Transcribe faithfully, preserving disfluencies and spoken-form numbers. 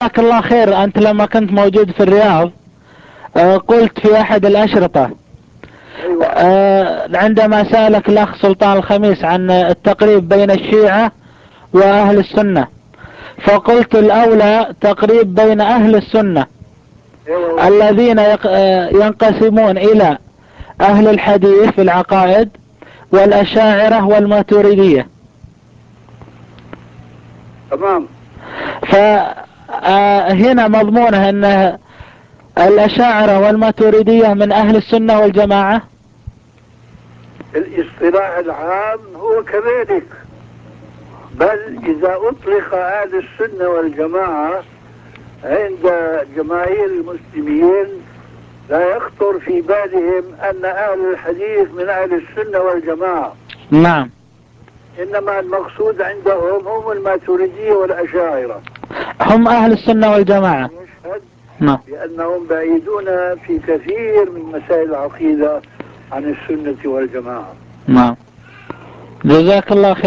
جزاك الله خير. أنت لما كنت موجود في الرياض آه قلت في أحد الأشرطة أيوة. آه عندما سألك الأخ سلطان الخميس عن التقريب بين الشيعة وأهل السنة، فقلت الأولى تقريب بين أهل السنة أيوة. الذين ينقسمون إلى أهل الحديث في العقائد والأشاعرة والماتريدية. تمام. فهنا مضمونها أن الأشاعرة والماتريدية من أهل السنة والجماعة. الاصطلاح العام هو كذلك، بل إذا أطلق أهل السنة والجماعة عند جماهير المسلمين لا يخطر في بالهم أن أهل الحديث من أهل السنة والجماعة. نعم. إنما المقصود عندهم هم الماتريدية والأشاعرة، هم أهل السنة والجماعة. يشهد نعم. بأنهم بعيدون في كثير من مسائل العقيدة عن السنة والجماعة. نعم. جزاك الله خير.